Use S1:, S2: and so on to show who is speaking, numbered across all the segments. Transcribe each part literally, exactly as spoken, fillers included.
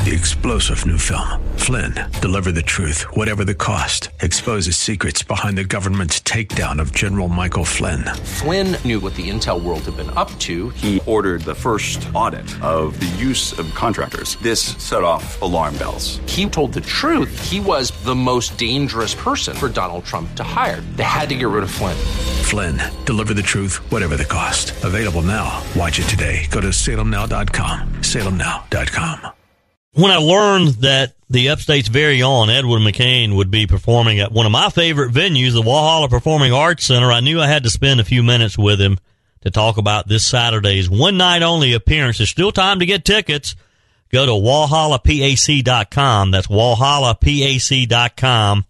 S1: the explosive new film, Flynn, Deliver the Truth, Whatever the Cost, exposes secrets behind the government's takedown of General Michael Flynn.
S2: Flynn knew what the intel world had been up to.
S3: He ordered the first audit of the use of contractors. This set off alarm bells.
S2: He told the truth. He was the most dangerous person for Donald Trump to hire. They had to get rid of Flynn.
S1: Flynn, Deliver the Truth, Whatever the Cost. Available now. Watch it today. Go to salem now dot com. salem now dot com.
S4: When I learned that the Upstate's very own Edwin McCain would be performing at one of my favorite venues, the Walhalla Performing Arts Center, I knew I had to spend a few minutes with him to talk about this Saturday's one-night-only appearance. There's still time to get tickets. Go to walhalla pac dot com. That's walhalla pac dot com.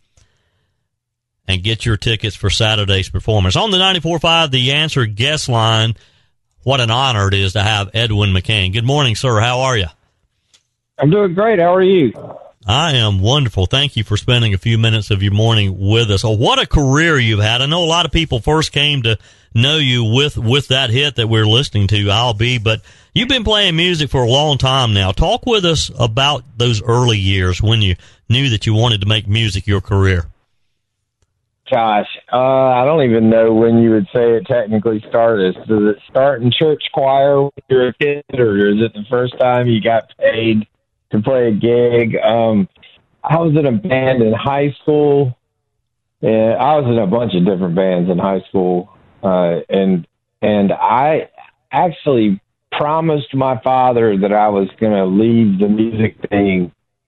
S4: And get your tickets for Saturday's performance. On the ninety-four point five The Answer guest line, what an honor it is to have Edwin McCain. Good morning, sir. How are you?
S5: I'm doing great. How are you?
S4: I am wonderful. Thank you for spending a few minutes of your morning with us. Oh, what a career you've had. I know a lot of people first came to know you with, with that hit that we're listening to, I'll Be, but you've been playing music for a long time now. Talk with us about those early years when you knew that you wanted to make music your career.
S5: Gosh, uh, I don't even know when you would say it technically started. Does it start in church choir when you were a kid, or is it the first time you got paid to play a gig? Um, I was in a band in high school. And I was in a bunch of different bands in high school, uh, and and I actually promised my father that I was going to leave the music thing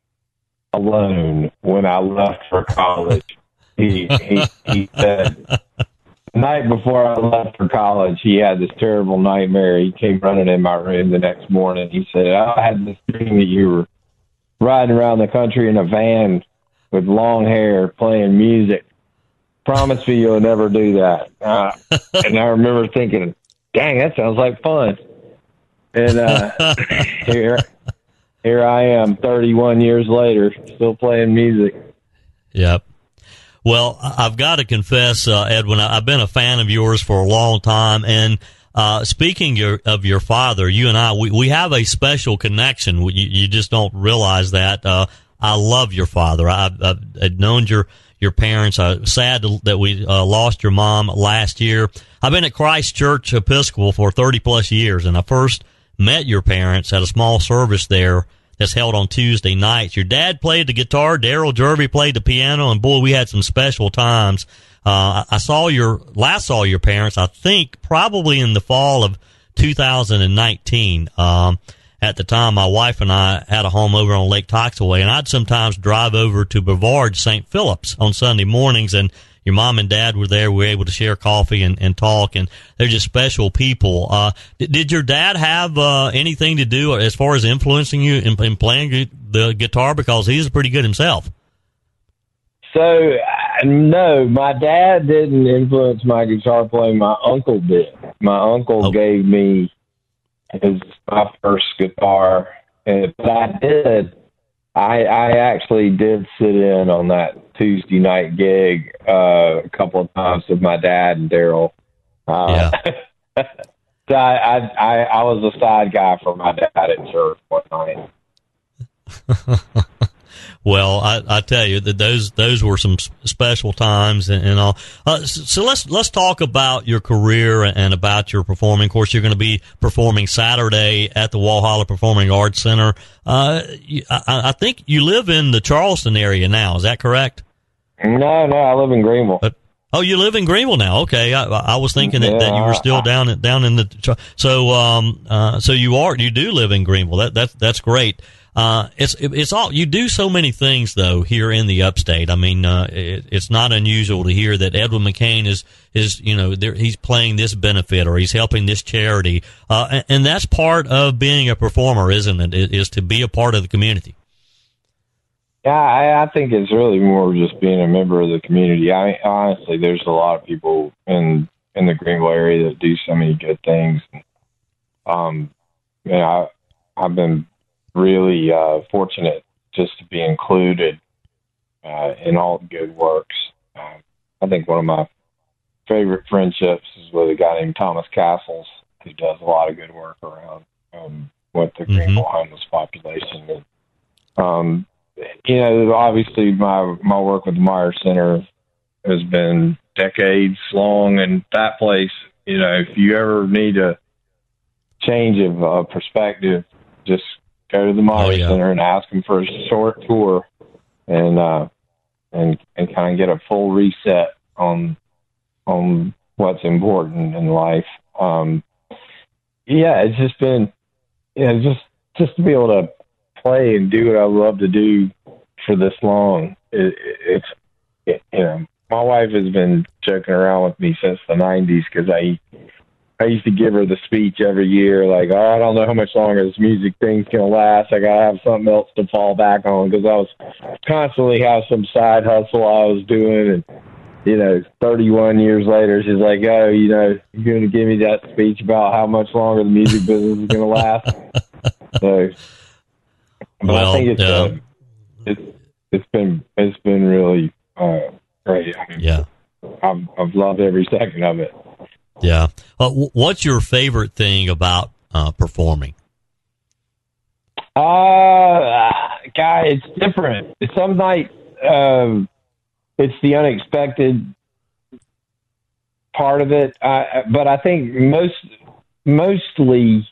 S5: alone when I left for college. He, he, he said the night before I left for college, he had this terrible nightmare. He came running in my room the next morning. He said, I had this dream that you were riding around the country in a van with long hair playing music. Promise me you'll never do that. Uh, and I remember thinking, dang, that sounds like fun. And uh, here, here I am thirty-one years later, still playing music.
S4: Yep. Well, I've got to confess, uh, Edwin, I've been a fan of yours for a long time. And uh, speaking your, of your father, you and I, we, we have a special connection. You, you just don't realize that. Uh, I love your father. I've, I've, I've known your your parents. I'm sad to, that we uh, lost your mom last year. I've been at Christ Church Episcopal for thirty plus years, and I first met your parents at a small service there that's held on Tuesday nights. Your dad played the guitar, Daryl Jervey played the piano, and boy, we had some special times. Uh, I saw your, last saw your parents, I think, probably in the fall of two thousand nineteen. Um, at the time, my wife and I had a home over on Lake Toxaway, and I'd sometimes drive over to Brevard, Saint Phillips on Sunday mornings, and your mom and dad were there. We were able to share coffee and, and talk, and they're just special people. Uh, did, did your dad have uh, anything to do as far as influencing you in, in playing the guitar? Because he's pretty good himself.
S5: So, uh, no, my dad didn't influence my guitar playing. My uncle did. My uncle oh. gave me his my first guitar, and but I did. I, I actually did sit in on that Tuesday night gig uh, a couple of times with my dad and Daryl. Uh, yeah. so I, I, I, I was a side guy for my dad at church one night.
S4: Well, I, I tell you that those those were some special times and, and all. Uh, so, so let's let's talk about your career and about your performing. Of course, you're going to be performing Saturday at the Walhalla Performing Arts Center. Uh, you, I, I think you live in the Charleston area now. Is that correct?
S5: No, no, I live in Greenville.
S4: But, oh, you live in Greenville now. Okay, I, I was thinking that, yeah, that you were still down in, down in the. So, um, uh, so you are you do live in Greenville. That that's that's great. Uh, it's, it's all, you do so many things though here in the upstate. I mean, uh, it, it's not unusual to hear that Edwin McCain is, is, you know, there, he's playing this benefit or he's helping this charity. Uh, and, and that's part of being a performer, isn't it? It is to be a part of the community.
S5: Yeah, I, I think it's really more just being a member of the community. I honestly, there's a lot of people in, in the Greenville area that do so many good things. Um, you know, I, I've been really uh, fortunate just to be included uh, in all the good works. Uh, I think one of my favorite friendships is with a guy named Thomas Castles, who does a lot of good work around um, with the mm-hmm. Greenville homeless population. And um, you know, obviously my, my work with the Myers Center has been decades long, and that place, you know, if you ever need a change of uh, perspective, just go to the Myers
S4: oh, yeah.
S5: Center and ask them for a short tour, and uh, and and kind of get a full reset on on what's important in life. Um, yeah, it's just been, you know, just just to be able to play and do what I love to do for this long. It, it, it's it, you know, my wife has been joking around with me since the nineties because I. I used to give her the speech every year, like, oh, I don't know how much longer this music thing's going to last. I got to have something else to fall back on, because I was constantly have some side hustle I was doing. And, you know, thirty-one years later, she's like, oh, you know, you're going to give me that speech about how much longer the music business is going to last. So, but
S4: well,
S5: I think it's,
S4: uh,
S5: uh, it's, it's been, it's been really uh, great. I mean,
S4: yeah.
S5: I've, I've loved every second of it.
S4: Yeah. Uh, what's your favorite thing about uh, performing?
S5: Uh, guy, it's different. Some nights, um, it's the unexpected part of it. Uh, but I think most, mostly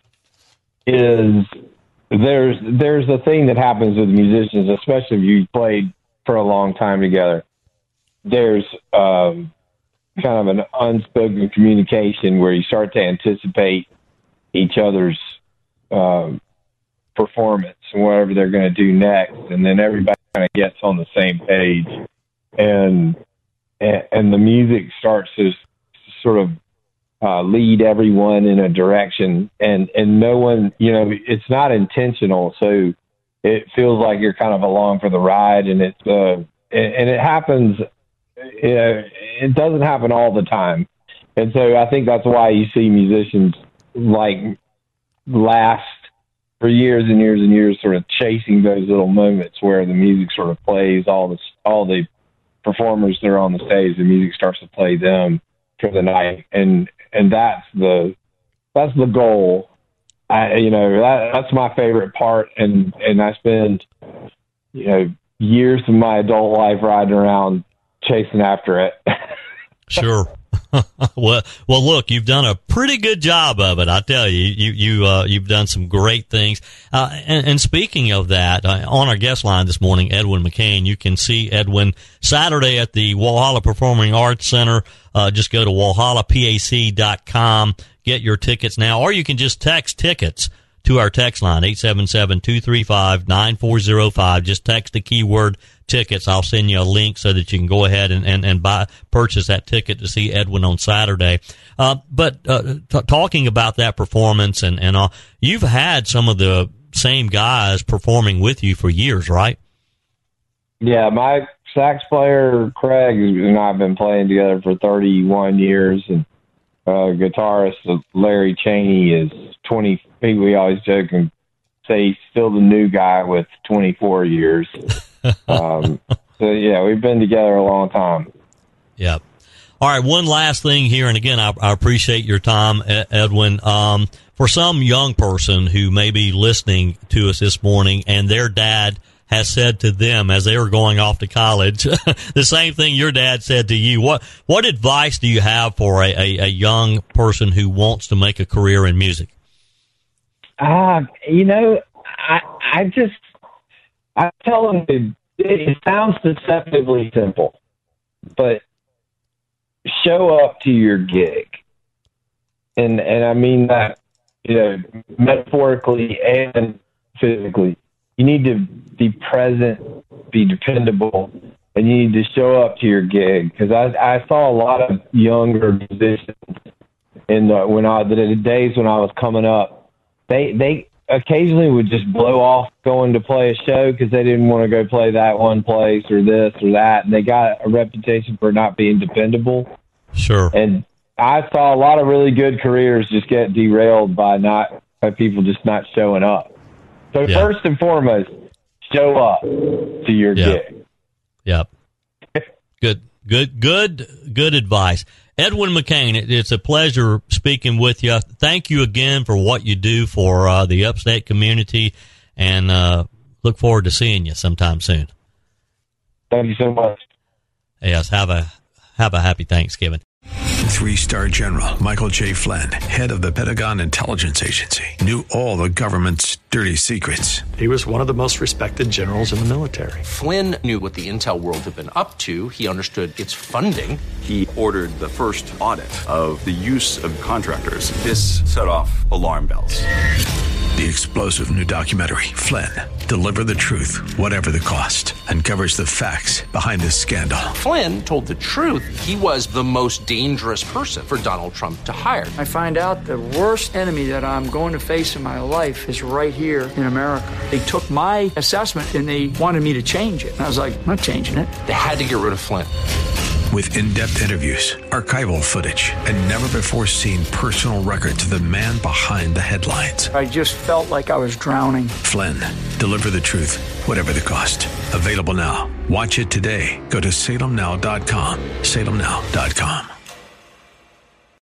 S5: is there's, there's a thing that happens with musicians, especially if you played for a long time together. There's, um, kind of an unspoken communication where you start to anticipate each other's um, performance and whatever they're going to do next, and then everybody kind of gets on the same page, and and, and the music starts to sort of uh, lead everyone in a direction, and and no one, you know, it's not intentional, so it feels like you're kind of along for the ride, and it's uh, and, and it happens. You know, it doesn't happen all the time. And so I think that's why you see musicians like last for years and years and years, sort of chasing those little moments where the music sort of plays, all the, all the performers that are on the stage, the music starts to play them for the night. And, and that's the, that's the goal. I, you know, that, that's my favorite part. And, and I spend, you know, years of my adult life riding around chasing after it.
S4: Sure. well, well, look, you've done a pretty good job of it. I tell you, you, you, uh, you've done some great things. Uh, and, and speaking of that, uh, on our guest line this morning, Edwin McCain, you can see Edwin Saturday at the Walhalla Performing Arts Center. Uh, just go to walhalla pac dot com, get your tickets now, or you can just text tickets to our text line, eight seven seven, two three five, nine four zero five. Just text the keyword tickets. I'll send you a link so that you can go ahead and, and, and buy, purchase that ticket to see Edwin on Saturday. Uh, but, uh, t- talking about that performance and, and all, you've had some of the same guys performing with you for years, right?
S5: Yeah, my sax player, Craig, and I have been playing together for thirty-one years, and uh, guitarist Larry Cheney is twenty. We always joke and say he's still the new guy with twenty-four years. um, so yeah, we've been together a long time.
S4: Yep. All right. One last thing here, and again, I, I appreciate your time, Edwin. Um, for some young person who may be listening to us this morning, and their dad has said to them as they were going off to college the same thing your dad said to you, what what advice do you have for a, a, a young person who wants to make a career in music?
S5: Uh, you know, I I just, I tell them it, it sounds deceptively simple, but show up to your gig. And, and I mean that, you know, metaphorically and physically. You need to be present, be dependable, and you need to show up to your gig. Because I, I saw a lot of younger musicians in the, when I, the days when I was coming up. They they occasionally would just blow off going to play a show because they didn't want to go play that one place or this or that, and they got a reputation for not being dependable.
S4: Sure.
S5: And I saw a lot of really good careers just get derailed by not by people just not showing up. So yeah. First and foremost, show up to your
S4: yeah.
S5: gig.
S4: Yep. Good, good, good, good advice. Edwin McCain, it's a pleasure speaking with you. Thank you again for what you do for uh, the upstate community, and uh, look forward to seeing you sometime soon.
S5: Thank you so much.
S4: Yes, have a have a happy Thanksgiving.
S1: Three-star General Michael J. Flynn, head of the Pentagon Intelligence Agency, knew all the government's dirty secrets.
S6: He was one of the most respected generals in the military.
S2: Flynn knew what the intel world had been up to. He understood its funding.
S3: He ordered the first audit of the use of contractors. This set off alarm bells.
S1: The explosive new documentary, Flynn, Deliver the Truth, Whatever the Cost, uncovers the facts behind this scandal.
S2: Flynn told the truth. He was the most dangerous person for Donald Trump to hire.
S7: I find out the worst enemy that I'm going to face in my life is right here in America. They took my assessment and they wanted me to change it. And I was like, I'm not changing it.
S2: They had to get rid of Flynn.
S1: With in-depth interviews, archival footage, and never-before-seen personal records of the man behind the headlines.
S7: I just felt like I was drowning.
S1: Flynn, Deliver the Truth, Whatever the Cost. Available now. Watch it today. Go to salem now dot com. salem now dot com.